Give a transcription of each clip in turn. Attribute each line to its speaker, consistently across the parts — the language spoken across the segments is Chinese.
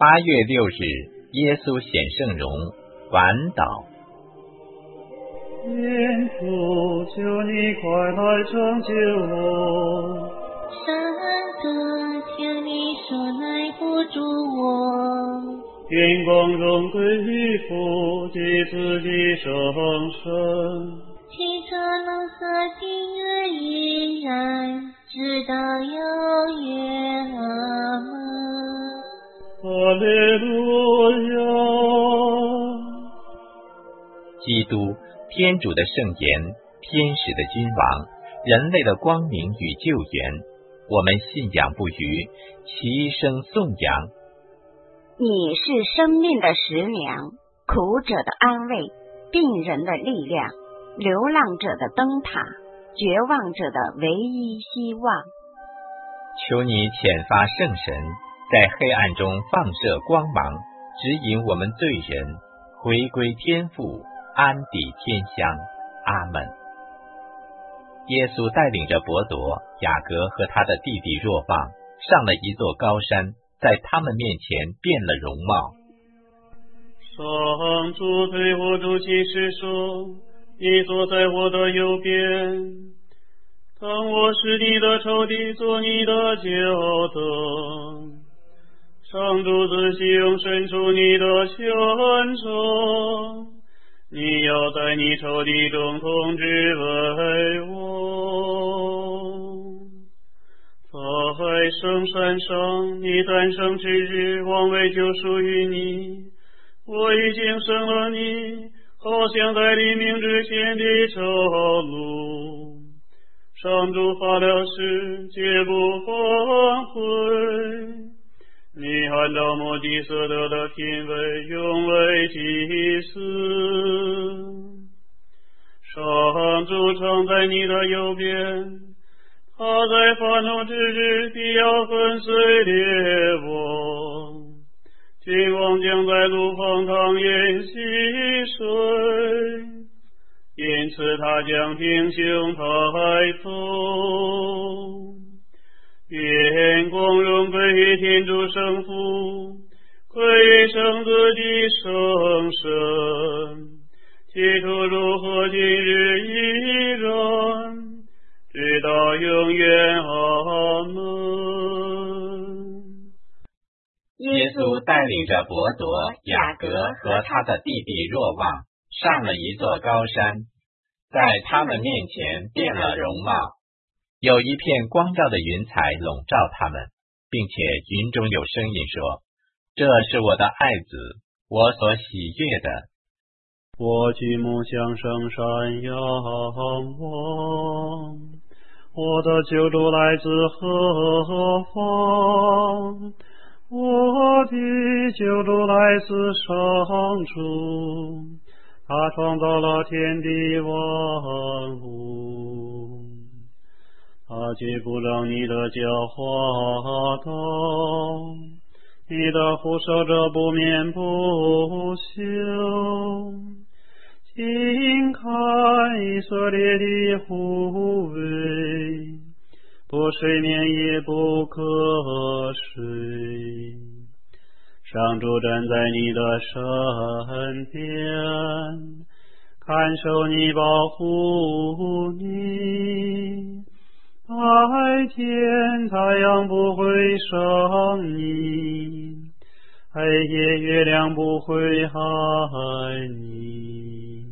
Speaker 1: 8月6日，耶稣显圣容，晚祷。
Speaker 2: 天父，求你快来拯救我。
Speaker 3: 圣子，请你说来扶助我。
Speaker 2: 愿光荣归于父及子及圣神。
Speaker 3: 起初如何，今日依然，直到永远。阿们。
Speaker 2: 哈利路亚。
Speaker 1: 基督，天主的圣言，天使的君王，人类的光明与救援，我们信仰不渝，齐声颂扬。
Speaker 4: 你是生命的食粮，苦者的安慰，病人的力量，流浪者的灯塔，绝望者的唯一希望。
Speaker 1: 求你遣发圣神，在黑暗中放射光芒，指引我们罪人回归天父，安抵天乡。阿们。耶稣带领着伯铎、雅各和他的弟弟若望上了一座高山，在他们面前变了容貌。
Speaker 2: 上主对我主启示说，你坐在我的右边，当我使你的仇敌做你的脚凳。上主自行伸出你的援手，你要在你仇敌中统治为王。在圣山上，你诞生之日，王位就属于你。我已经生了你，好像在黎明之前的朝露。上主发了誓，绝不反悔。你按照摩基色德的品位，永为祭司。上主常在你的右边，他在发怒之日，必要粉碎列王。君王将在路旁淌饮溪水，因此他将挺胸抬头。愿光荣归于天主圣父，归于圣子及圣神，起初如何，今日依然，直到永远。阿门。
Speaker 1: 耶稣带领着伯铎、雅各和他的弟弟若望上了一座高山，在他们面前变了容貌。有一片光照的云彩笼罩他们，并且云中有声音说：这是我的爱子，我所喜悦的。
Speaker 2: 我举目向圣山仰望，我的救助来自何方？我的救助来自上主，他创造了天地万物。他绝不让你的脚滑倒，你的护守者不眠不休。请看以色列的护卫，不睡眠也不瞌睡。上主站在你的身边，看守你，保护你。白天太阳不会伤你，黑夜月亮不会害你。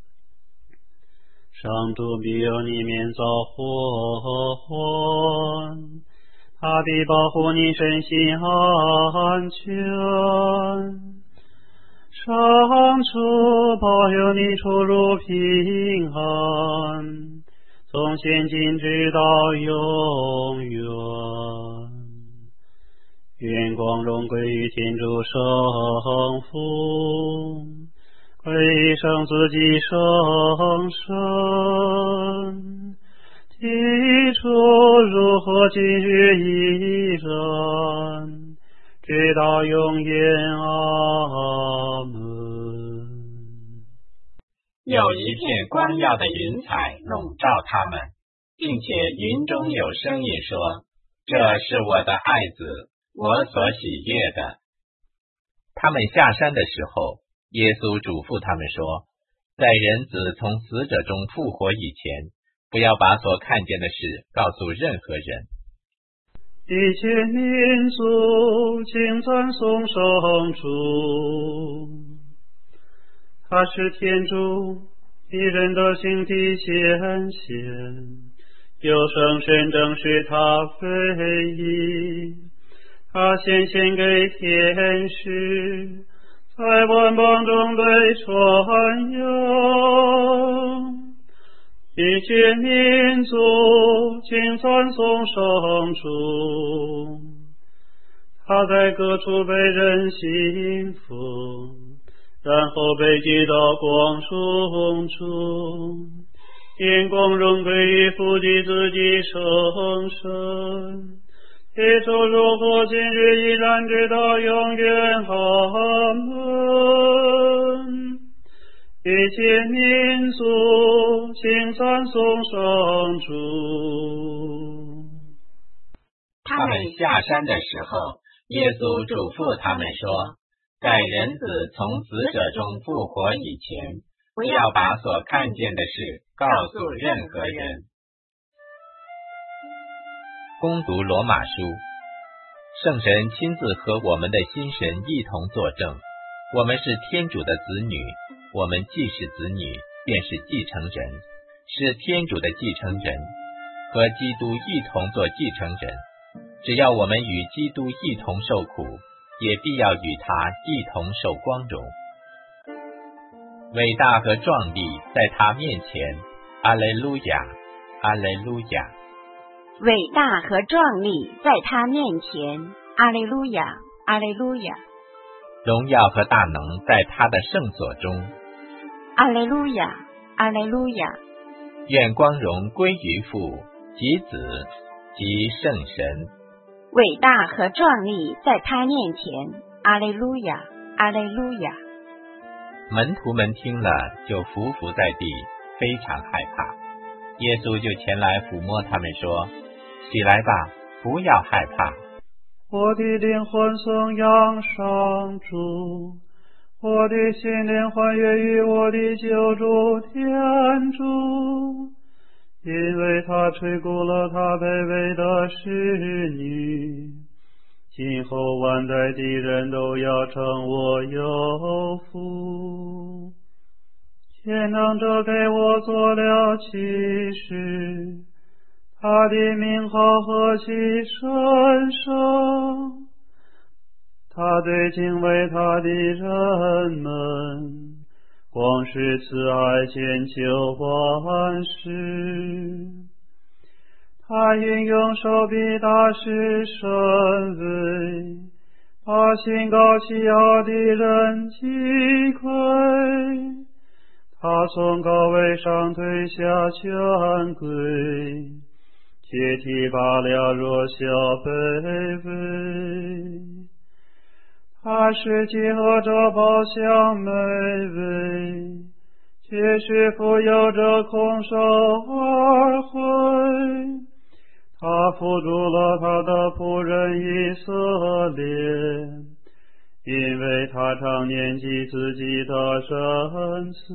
Speaker 2: 上主必有你免遭祸患，他必保护你身心安全。上主保佑你出入平安，从现今直到永远。愿光荣归于天主圣父，归于圣子及圣神，起初如何，今日依然，直到永远。阿门。
Speaker 1: 有一片光耀的云彩笼罩他们，并且云中有声音说：这是我的爱子，我所喜悦的。 他们下山的时候，耶稣嘱咐他们说，在人子从死者中复活以前，不要把所看见的事告诉任何人。
Speaker 2: 一切民族请赞颂上主，他是天主一人的形体显现，有圣神正是他非议，他显现给天使，在万邦中被传扬。一切民族请赞颂上主，他在各处被人信服，然后被举到光中中，因光荣归于父及子及圣神，一直如火，今日依然直到永远。阿门。一切民族请赞颂上主。
Speaker 1: 他们下山的时候，耶稣嘱咐他们说，在人子从死者中复活以前，不要把所看见的事告诉任何人。攻读罗马书，圣神亲自和我们的心神一同作证，我们是天主的子女，我们既是子女，便是继承人，是天主的继承人，和基督一同做继承人。只要我们与基督一同受苦，也必要与他一同受光荣。伟大和壮丽在他面前，阿肋路亚，阿肋路亚。
Speaker 4: 伟大和壮丽在他面前，阿肋路亚，阿肋路亚。
Speaker 1: 荣耀和大能在他的圣所中，
Speaker 4: 阿肋路亚，阿肋路亚。
Speaker 1: 愿光荣归于父及子及圣神。
Speaker 4: 伟大和壮丽在他面前，阿肋路亚，阿肋路亚。
Speaker 1: 门徒们听了，就伏伏在地，非常害怕。耶稣就前来抚摸他们说，起来吧，不要害怕。
Speaker 2: 我的灵魂颂扬上主，我的心灵欢悦于我的救主天主，因为他垂顾了他卑微的使女，今后万代的人都要称我有福。全能者给我做了启示，他的名号何其神圣，他对敬畏他的人们，光是慈爱千秋万世。他运用手臂大施神威，把心高气傲的人击溃。他从高位上推下权贵，却提拔了弱小卑微。他是集合着宝相美味，却是富有着空手而回。他扶助了他的仆人以色列，因为他常念及自己的仁慈，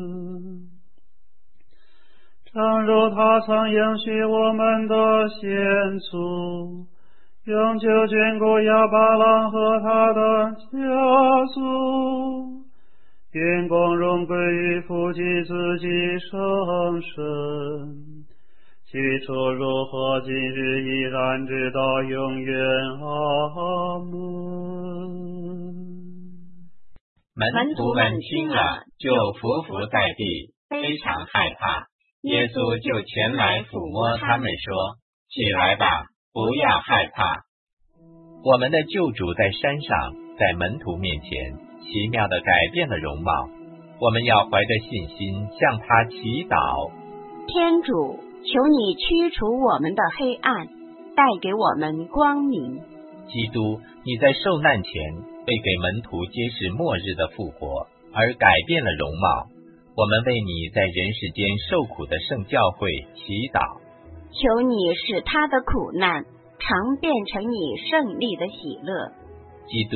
Speaker 2: 正如他曾应许我们的先祖，永久眷顾亚巴郎和他的家族。愿光荣归于父及子及圣神，起初如何，今日依然直到永远。阿门。
Speaker 1: 门徒们听了，就伏伏在地，非常害怕。耶稣就前来抚摸他们说，起来吧，不要害怕。我们的救主在山上，在门徒面前奇妙地改变了容貌，我们要怀着信心向他祈祷。
Speaker 4: 天主，求你驱除我们的黑暗，带给我们光明。
Speaker 1: 基督，你在受难前为给门徒揭示末日的复活而改变了容貌，我们为你在人世间受苦的圣教会祈祷。
Speaker 4: 求你使他的苦难常变成你胜利的喜乐。
Speaker 1: 基督，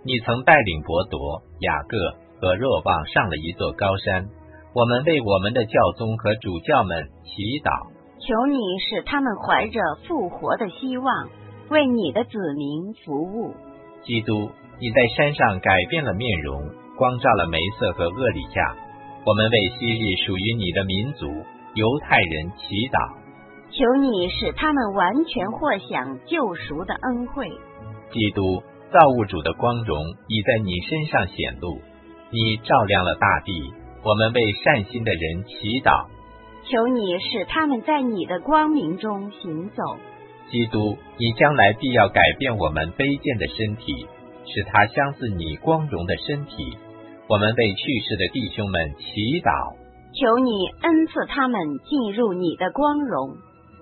Speaker 1: 你曾带领伯铎、雅各和若望上了一座高山，我们为我们的教宗和主教们祈祷。
Speaker 4: 求你使他们怀着复活的希望，为你的子民服务。
Speaker 1: 基督，你在山上改变了面容，光照了梅瑟和厄里亚，我们为昔日属于你的民族犹太人祈祷。
Speaker 4: 求你使他们完全获享救赎的恩惠。
Speaker 1: 基督，造物主的光荣已在你身上显露，你照亮了大地，我们为善心的人祈祷。
Speaker 4: 求你使他们在你的光明中行走。
Speaker 1: 基督，你将来必要改变我们卑贱的身体，使它相似你光荣的身体。我们为去世的弟兄们祈祷。
Speaker 4: 求你恩赐他们进入你的光荣。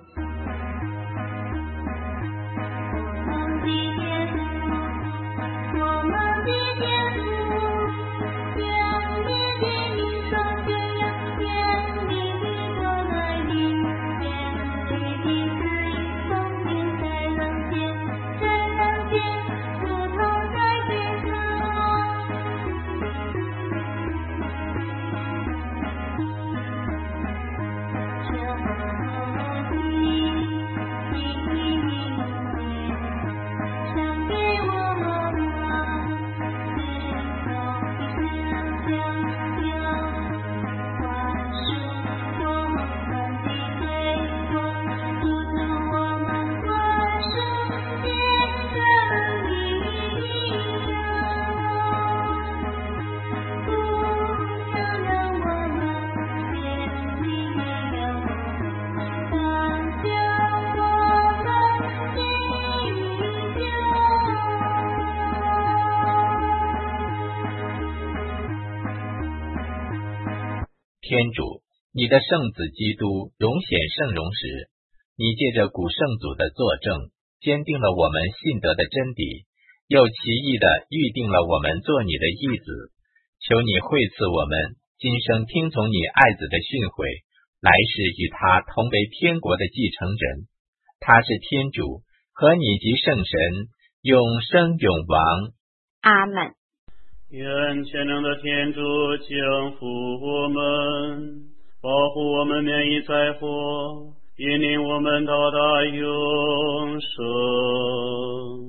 Speaker 1: 天主，你的圣子基督荣显圣容时，你借着古圣祖的作证，坚定了我们信德的真理，又奇异地预定了我们做你的义子。求你惠赐我们今生听从你爱子的训诲，来世与他同为天国的继承人。他是天主，和你及圣神永生永王。
Speaker 4: 阿们。
Speaker 2: 愿全能的天主降福我们，保护我们免于灾祸，引领我们到达永生。